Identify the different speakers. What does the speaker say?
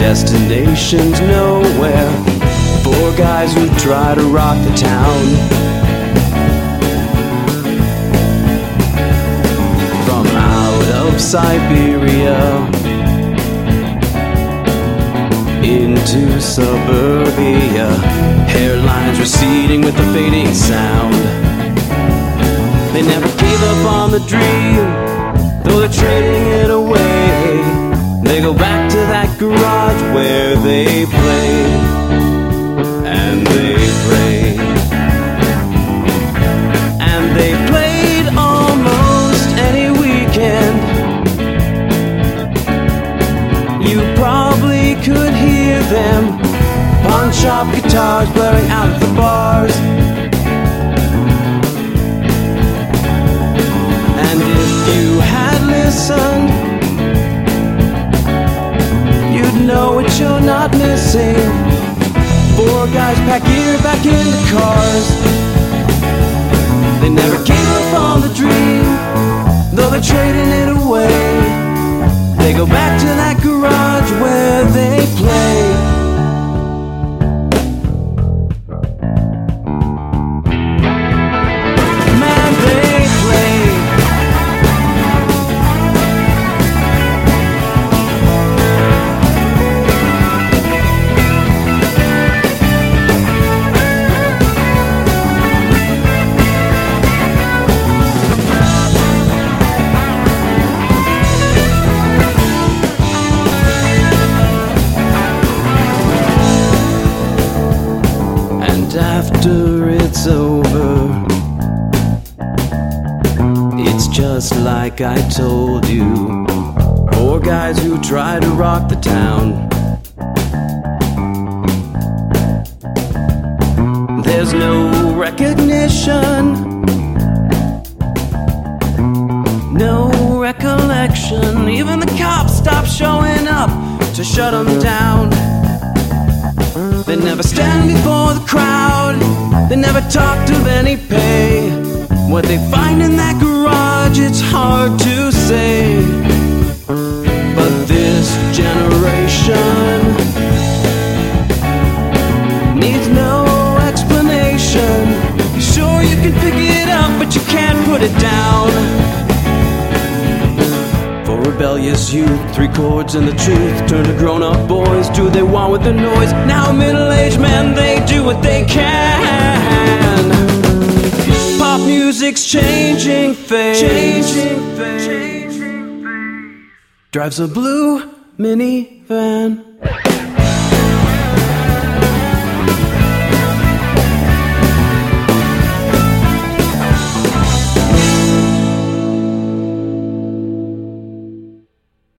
Speaker 1: destination's nowhere. Four guys who try to rock the town. From out of Siberia into suburbia, hairlines receding with the fading sound. They never gave up on the dream, though they're trading it away. They go back to that garage where they play and they pray. And they played almost any weekend. You probably could hear them, pawn shop guitars blaring out at the bars. And if you had listened, you'd know what you're not missing. Four guys pack gear back into cars. They never gave up on the dream, though they're trading it away. They go back to that garage where they play. After it's over, it's just like I told you. Four guys who try to rock the town. There's no recognition, no recollection. Even the cops stop showing up to shut them down. They never stand before the crowd, they never talked of any pay. What they find in that garage, it's hard to say. But this generation needs no explanation. Sure, you can pick it up, but you can't put it down. For rebellious youth, three chords and the truth turn to grown-up boys. Do they want with the noise? Now middle-aged men, they do what they can. Pop music's changing face. Drives a blue minivan.